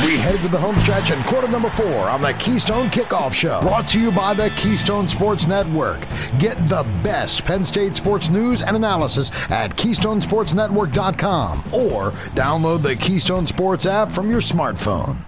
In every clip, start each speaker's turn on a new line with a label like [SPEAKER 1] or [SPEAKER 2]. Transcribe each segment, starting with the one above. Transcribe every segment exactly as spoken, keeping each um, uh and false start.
[SPEAKER 1] We head to the home stretch in quarter number four on the Keystone Kickoff Show. Brought to you by the Keystone Sports Network. Get the best Penn State sports news and analysis at keystone sports network dot com or download the Keystone Sports app from your smartphone.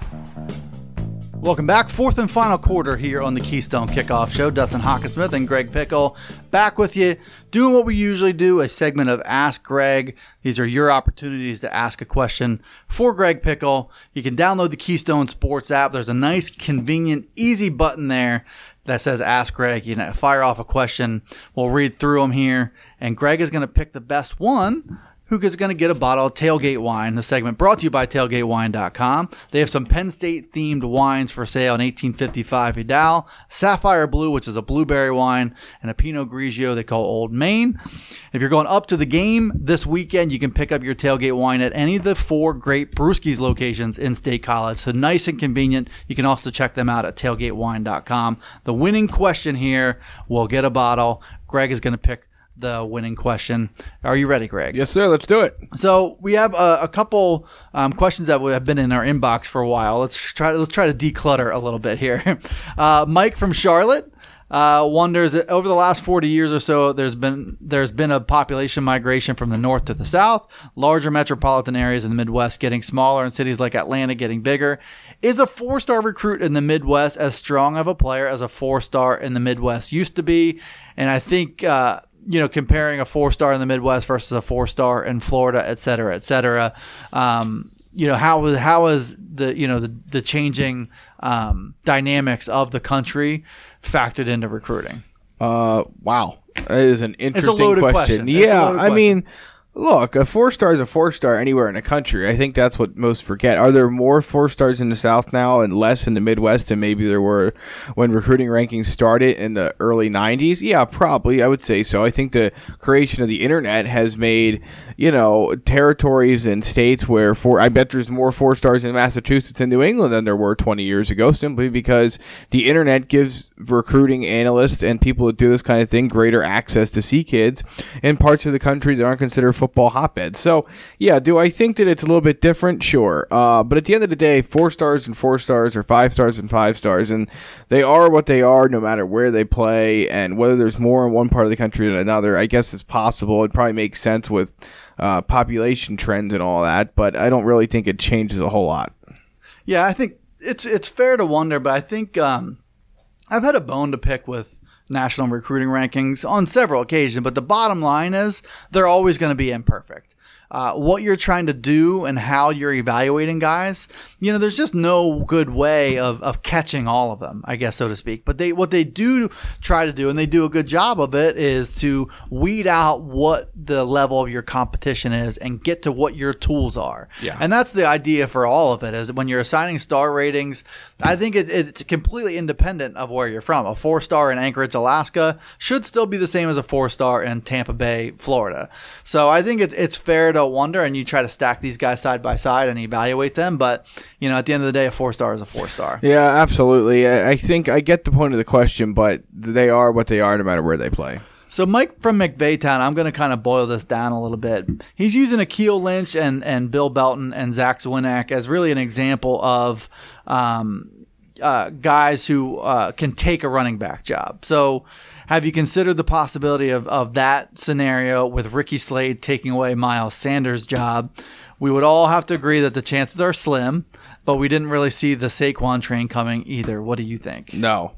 [SPEAKER 2] Welcome back. Fourth and final quarter here on the Keystone Kickoff Show. Dustin Hockenssmith and Greg Pickle back with you, doing what we usually do, a segment of Ask Greg. These are your opportunities to ask a question for Greg Pickle. You can download the Keystone Sports app. There's a nice, convenient, easy button there that says Ask Greg. You know, fire off a question. We'll read through them here, and Greg is going to pick the best one. Who is going to get a bottle of Tailgate Wine? The segment brought to you by tailgate wine dot com. They have some Penn State-themed wines for sale in eighteen fifty-five Vidal, Sapphire Blue, which is a blueberry wine, and a Pinot Grigio they call Old Main. If you're going up to the game this weekend, you can pick up your Tailgate Wine at any of the four great Brewskis locations in State College. So nice and convenient. You can also check them out at tailgate wine dot com. The winning question here will get a bottle. Greg is going to pick the winning question. Are you ready, Greg?
[SPEAKER 3] Yes, sir. Let's do it.
[SPEAKER 2] So we have a, a couple um, questions that have been in our inbox for a while. Let's try. Let's try to declutter a little bit here. Uh, Mike from Charlotte uh, wonders: over the last forty years or so, there's been there's been a population migration from the north to the south. Larger metropolitan areas in the Midwest getting smaller, and cities like Atlanta getting bigger. Is a four-star recruit in the Midwest as strong of a player as a four-star in the Midwest used to be? And I think. Uh, you know, comparing a four-star in the Midwest versus a four-star in Florida, et cetera, et cetera. Um, you know, how was how is the you know the the changing um, dynamics of the country factored into recruiting?
[SPEAKER 3] Uh, wow, that is an interesting
[SPEAKER 2] it's a loaded
[SPEAKER 3] question.
[SPEAKER 2] question.
[SPEAKER 3] Yeah,
[SPEAKER 2] loaded
[SPEAKER 3] I
[SPEAKER 2] question.
[SPEAKER 3] mean. Look, a four-star is a four-star anywhere in the country. I think that's what most forget. Are there more four-stars in the South now and less in the Midwest than maybe there were when recruiting rankings started in the early nineties? Yeah, probably. I would say so. I think the creation of the internet has made, you know, territories and states where four, I bet there's more four-stars in Massachusetts and New England than there were twenty years ago, simply because the internet gives recruiting analysts and people that do this kind of thing greater access to see kids in parts of the country that aren't considered football hotbeds. So, yeah, do I think that it's a little bit different? Sure. Uh, but at the end of the day, four stars and four stars are five stars and five stars, and they are what they are no matter where they play, and whether there's more in one part of the country than another, I guess it's possible. It probably makes sense with uh, population trends and all that, but I don't really think it changes a whole lot.
[SPEAKER 2] Yeah, I think it's it's fair to wonder, but I think um, I've had a bone to pick with national recruiting rankings on several occasions, but the bottom line is they're always going to be imperfect. Uh, what you're trying to do and how you're evaluating guys, you know, there's just no good way of, of catching all of them, I guess, so to speak. But they what they do try to do, and they do a good job of it, is to weed out what the level of your competition is and get to what your tools are.
[SPEAKER 3] Yeah.
[SPEAKER 2] And that's the idea for all of it, is when you're assigning star ratings, I think it, it's completely independent of where you're from. A four-star in Anchorage, Alaska should still be the same as a four-star in Tampa Bay, Florida. So I think it, it's fair to wonder, and you try to stack these guys side by side and evaluate them, but you know, at the end of the day, a four star is a four star.
[SPEAKER 3] Yeah, absolutely. I, I think I get the point of the question, but they are what they are no matter where they play.
[SPEAKER 2] So Mike from McVaytown, I'm going to kind of boil this down a little bit. He's using Akeel Lynch and, and Bill Belton and Zach Zwinak as really an example of um, uh, guys who uh, can take a running back job. So have you considered the possibility of, of that scenario with Ricky Slade taking away Miles Sanders' job? We would all have to agree that the chances are slim, but we didn't really see the Saquon train coming either. What do you think?
[SPEAKER 3] No.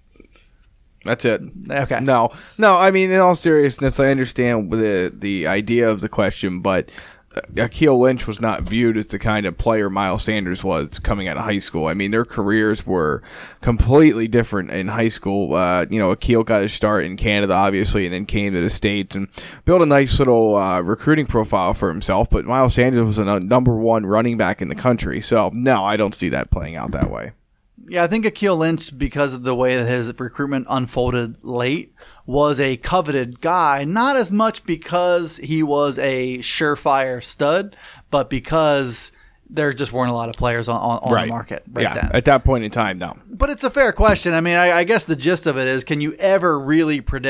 [SPEAKER 3] That's it.
[SPEAKER 2] Okay.
[SPEAKER 3] No. No, I mean, in all seriousness, I understand the the idea of the question, but Akeel Lynch was not viewed as the kind of player Miles Sanders was coming out of high school. I mean, their careers were completely different in high school. Uh, you know, Akeel got his start in Canada, obviously, and then came to the States and built a nice little uh, recruiting profile for himself. But Miles Sanders was a number one running back in the country. So, no, I don't see that playing out that way.
[SPEAKER 2] Yeah, I think Akeel Lynch, because of the way that his recruitment unfolded late, was a coveted guy, not as much because he was a surefire stud, but because there just weren't a lot of players on, on, on
[SPEAKER 3] right.
[SPEAKER 2] the market right
[SPEAKER 3] yeah,
[SPEAKER 2] then.
[SPEAKER 3] At that point in time, no.
[SPEAKER 2] But it's a fair question. I mean, I, I guess the gist of it is, can you ever really predict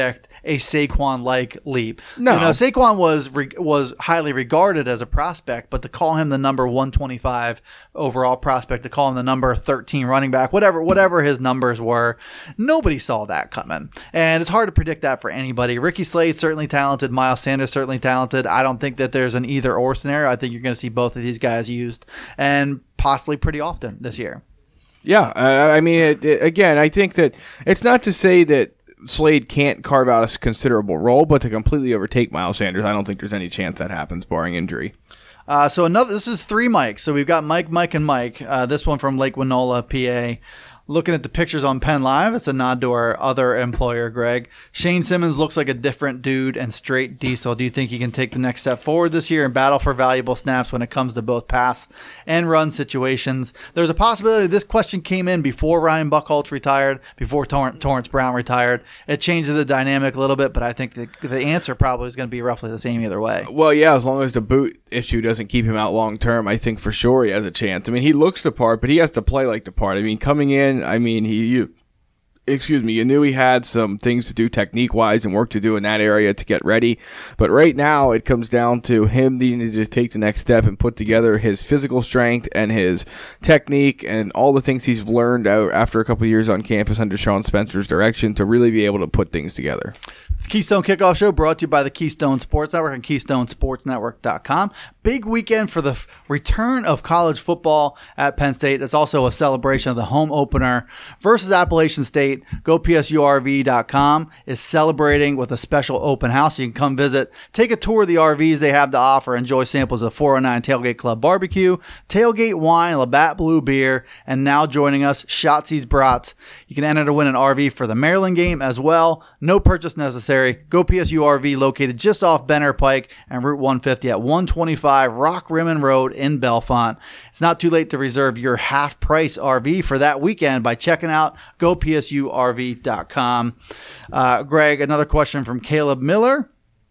[SPEAKER 2] a Saquon-like leap.
[SPEAKER 3] No.
[SPEAKER 2] You know, Saquon was re- was highly regarded as a prospect, but to call him the number one twenty-five overall prospect, to call him the number thirteen running back, whatever whatever his numbers were, nobody saw that coming. And it's hard to predict that for anybody. Ricky Slade's certainly talented. Miles Sanders certainly talented. I don't think that there's an either-or scenario. I think you're going to see both of these guys used, and possibly pretty often this year.
[SPEAKER 3] Yeah, uh, I mean, it, it, again, I think that it's not to say that Slade can't carve out a considerable role, but to completely overtake Miles Sanders, I don't think there's any chance that happens, barring injury.
[SPEAKER 2] Uh, so another, this is three Mikes. So we've got Mike, Mike, and Mike. Uh, this one from Lake Winola, P A. Looking at the pictures on Penn Live, it's a nod to our other employer, Greg. Shane Simmons looks like a different dude and straight diesel. Do you think he can take the next step forward this year and battle for valuable snaps when it comes to both pass and run situations? There's a possibility this question came in before Ryan Buchholz retired, before Tor- Torrance Brown retired. It changes the dynamic a little bit, but I think the, the answer probably is going to be roughly the same either way.
[SPEAKER 3] Well, yeah, as long as the boot issue doesn't keep him out long term, I think for sure he has a chance. I mean, he looks the part, but he has to play like the part. I mean, coming in, I mean, he, you, excuse me, you knew he had some things to do technique-wise and work to do in that area to get ready. But right now, it comes down to him needing to just take the next step and put together his physical strength and his technique and all the things he's learned out after a couple of years on campus under Sean Spencer's direction to really be able to put things together.
[SPEAKER 2] The Keystone Kickoff Show brought to you by the Keystone Sports Network and Keystone Sports Network dot com. Big weekend for the f- return of college football at Penn State. It's also a celebration of the home opener versus Appalachian State. Go P S U R V dot com is celebrating with a special open house. You can come visit, take a tour of the R Vs they have to offer, enjoy samples of four oh nine Tailgate Club Barbecue, Tailgate Wine, Labatt Blue Beer, and now joining us, Shotzi's Brats. You can enter to win an R V for the Maryland game as well. No purchase necessary. Go P S U R V, located just off Benner Pike and Route one fifty at one twenty-five Rock Rimmon Road in Bellefonte. It's not too late to reserve your half-price R V for that weekend by checking out Go P S U R V dot com. Uh, Greg, another question from Caleb Miller.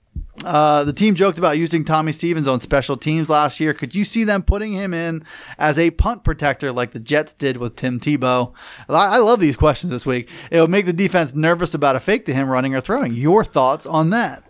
[SPEAKER 2] Uh, the team joked about using Tommy Stevens on special teams last year. Could you see them putting him in as a punt protector like the Jets did with Tim Tebow? I love these questions this week. It would make the defense nervous about a fake to him running or throwing. Your thoughts on that?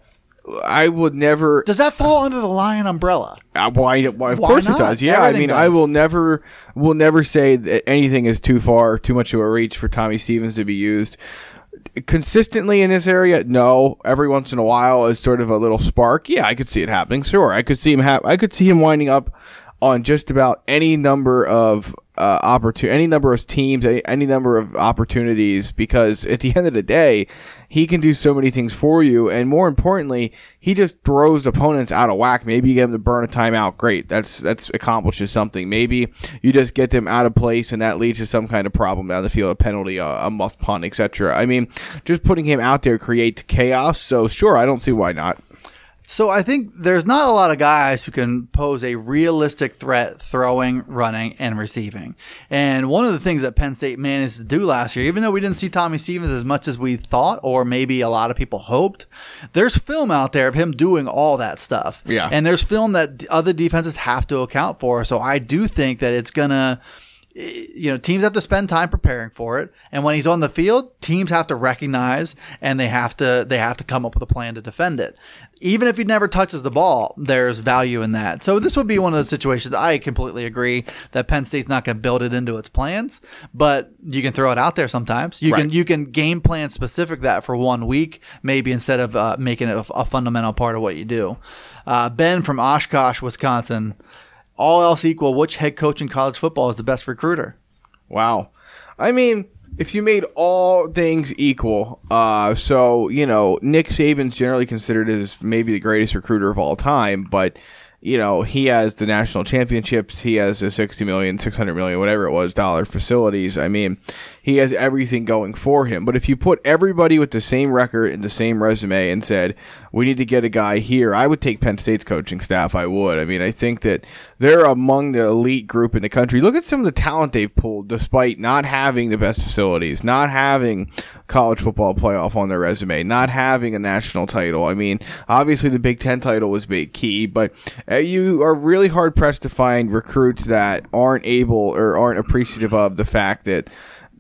[SPEAKER 3] I would never.
[SPEAKER 2] Does that fall under the Lion umbrella?
[SPEAKER 3] Uh, why, why? Of
[SPEAKER 2] Why
[SPEAKER 3] course
[SPEAKER 2] not?
[SPEAKER 3] it does. Yeah,
[SPEAKER 2] Everything
[SPEAKER 3] I mean,
[SPEAKER 2] does.
[SPEAKER 3] I will never, will never say that anything is too far, too much of a reach for Tommy Stevens to be used. Consistently in this area, no. Every once in a while, is sort of a little spark. Yeah, I could see it happening. Sure, I could see him have. I could see him winding up on just about any number of uh, opportun- any number of teams, any, any number of opportunities. Because at the end of the day, he can do so many things for you, and more importantly, he just throws opponents out of whack. Maybe you get him to burn a timeout. Great, that's that's accomplishes something. Maybe you just get them out of place, and that leads to some kind of problem down the field, a penalty, a, a muff punt, et cetera. I mean, just putting him out there creates chaos. So sure, I don't see why not.
[SPEAKER 2] So I think there's not a lot of guys who can pose a realistic threat throwing, running, and receiving. And one of the things that Penn State managed to do last year, even though we didn't see Tommy Stevens as much as we thought or maybe a lot of people hoped, there's film out there of him doing all that stuff.
[SPEAKER 3] Yeah.
[SPEAKER 2] And there's film that other defenses have to account for. So I do think that it's going to... You know, teams have to spend time preparing for it, and when he's on the field, teams have to recognize and they have to they have to come up with a plan to defend it. Even if he never touches the ball, there's value in that. So this would be one of the situations I completely agree that Penn State's not going to build it into its plans, but you can throw it out there sometimes. You
[SPEAKER 3] right.
[SPEAKER 2] can you can game plan specific that for one week, maybe instead of uh, making it a, a fundamental part of what you do. Uh, Ben from Oshkosh, Wisconsin. All else equal, which head coach in college football is the best recruiter?
[SPEAKER 3] Wow. I mean, if you made all things equal, uh, so, you know, Nick Saban's generally considered as maybe the greatest recruiter of all time, but, you know, he has the national championships, he has the sixty million, six hundred million, whatever it was, dollar facilities. I mean, he has everything going for him. But if you put everybody with the same record and the same resume and said, we need to get a guy here, I would take Penn State's coaching staff. I would. I mean, I think that they're among the elite group in the country. Look at some of the talent they've pulled despite not having the best facilities, not having college football playoff on their resume, not having a national title. I mean, obviously the Big Ten title was big key, but you are really hard pressed to find recruits that aren't able or aren't appreciative of the fact that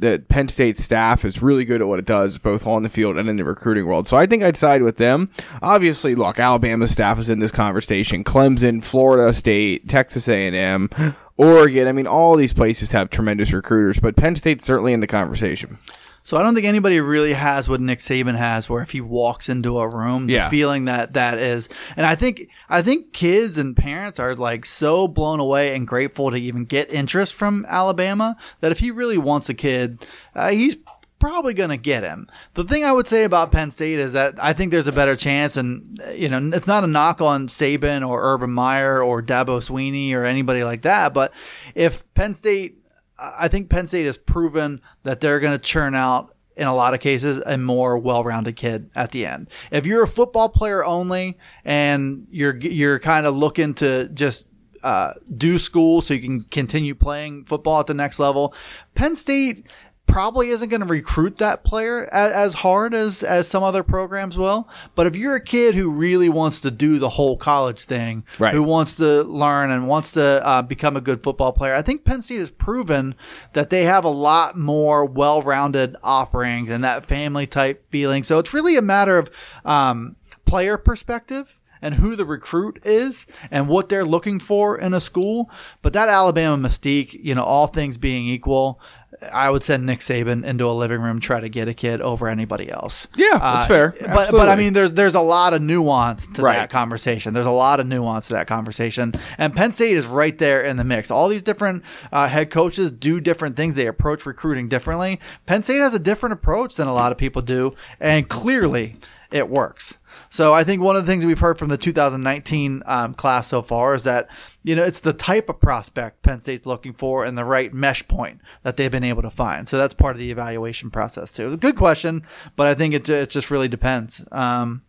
[SPEAKER 3] that Penn State staff is really good at what it does, both on the field and in the recruiting world. So I think I'd side with them. Obviously, look, Alabama's staff is in this conversation. Clemson, Florida State, Texas A and M, Oregon. I mean, all these places have tremendous recruiters, but Penn State's certainly in the conversation.
[SPEAKER 2] So I don't think anybody really has what Nick Saban has, where if he walks into a room, the
[SPEAKER 3] yeah.
[SPEAKER 2] feeling that that is, and I think I think kids and parents are like so blown away and grateful to even get interest from Alabama that if he really wants a kid, uh, he's probably going to get him. The thing I would say about Penn State is that I think there's a better chance, and you know, it's not a knock on Saban or Urban Meyer or Dabo Swinney or anybody like that, but if Penn State, I think Penn State has proven that they're going to churn out, in a lot of cases, a more well-rounded kid at the end. If you're a football player only and you're you're kind of looking to just uh, do school so you can continue playing football at the next level, Penn State probably isn't going to recruit that player as, as hard as, as some other programs will. But if you're a kid who really wants to do the whole college thing,
[SPEAKER 3] right.
[SPEAKER 2] who wants to learn and wants to uh, become a good football player, I think Penn State has proven that they have a lot more well-rounded offerings and that family type feeling. So it's really a matter of um, player perspective and who the recruit is and what they're looking for in a school. But that Alabama mystique, you know, all things being equal, I would send Nick Saban into a living room, try to get a kid over anybody else.
[SPEAKER 3] Yeah, that's uh, fair.
[SPEAKER 2] But but I mean, there's there's a lot of nuance to
[SPEAKER 3] right.
[SPEAKER 2] that conversation. There's a lot of nuance to that conversation, and Penn State is right there in the mix. All these different uh, head coaches do different things. They approach recruiting differently. Penn State has a different approach than a lot of people do, and clearly it works. So I think one of the things we've heard from the two thousand nineteen um, class so far is that, you know, it's the type of prospect Penn State's looking for and the right mesh point that they've been able to find. So that's part of the evaluation process too. Good question, but I think it, it just really depends. Um,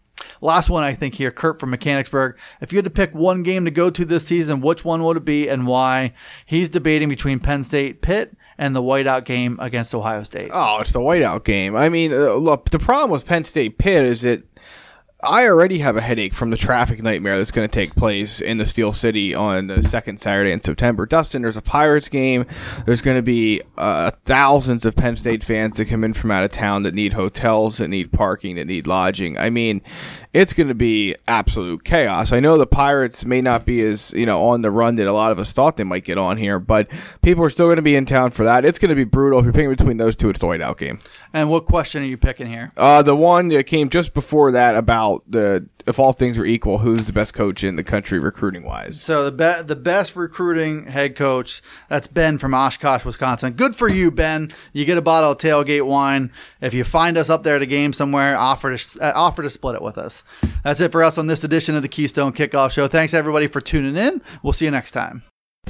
[SPEAKER 2] last one I think here, Kurt from Mechanicsburg. If you had to pick one game to go to this season, which one would it be and why? He's debating between Penn State, Pitt, and the whiteout game against Ohio State.
[SPEAKER 3] Oh, it's the whiteout game. I mean, uh, look, the problem with Penn State Pitt is that I already have a headache from the traffic nightmare that's going to take place in the Steel City on the second Saturday in September. Dustin, there's a Pirates game. There's going to be uh, thousands of Penn State fans that come in from out of town that need hotels, that need parking, that need lodging. I mean, it's going to be absolute chaos. I know the Pirates may not be as, you know, on the run that a lot of us thought they might get on here, but people are still going to be in town for that. It's going to be brutal. If you're picking between those two, it's the whiteout game.
[SPEAKER 2] And what question are you picking here?
[SPEAKER 3] Uh, the one that came just before that about the if all things were equal, who's the best coach in the country recruiting wise?
[SPEAKER 2] So the be- the best recruiting head coach, that's Ben from Oshkosh, Wisconsin. Good for you, Ben. You get a bottle of Tailgate wine. If you find us up there at a game somewhere, offer to uh, offer to split it with us. That's it for us on this edition of the Keystone Kickoff Show. Thanks everybody for tuning in. We'll see you next time.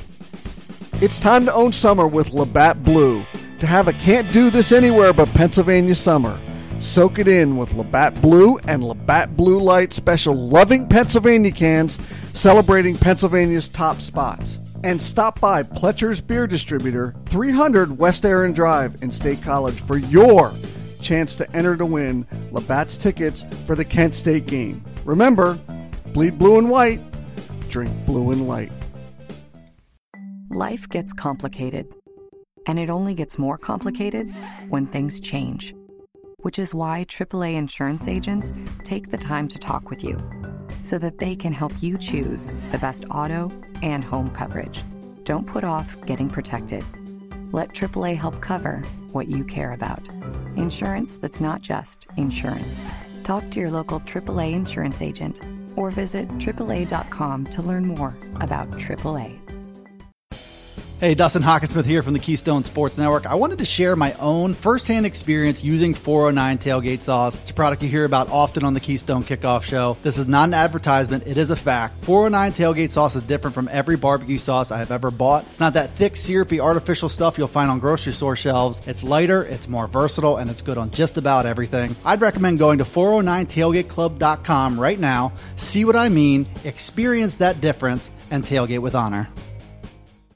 [SPEAKER 4] It's time to own summer with Labatt Blue. To have a can't do this anywhere but Pennsylvania summer. Soak it in with Labatt Blue and Labatt Blue Light special Loving Pennsylvania cans celebrating Pennsylvania's top spots. And stop by Pletcher's Beer Distributor, three hundred West Aaron Drive in State College for your chance to enter to win Labatt's tickets for the Kent State game. Remember, bleed blue and white, drink blue and light.
[SPEAKER 5] Life gets complicated, and it only gets more complicated when things change. Which is why triple A insurance agents take the time to talk with you so that they can help you choose the best auto and home coverage. Don't put off getting protected. Let triple A help cover what you care about. Insurance that's not just insurance. Talk to your local triple A insurance agent or visit triple A dot com to learn more about triple A.
[SPEAKER 2] Hey, Dustin Hockensmith here from the Keystone Sports Network. I wanted to share my own firsthand experience using four oh nine Tailgate Sauce. It's a product you hear about often on the Keystone Kickoff Show. This is not an advertisement. It is a fact. four oh nine Tailgate Sauce is different from every barbecue sauce I have ever bought. It's not that thick, syrupy, artificial stuff you'll find on grocery store shelves. It's lighter, it's more versatile, and it's good on just about everything. I'd recommend going to four oh nine tailgate club dot com right now, see what I mean, experience that difference, and tailgate with honor.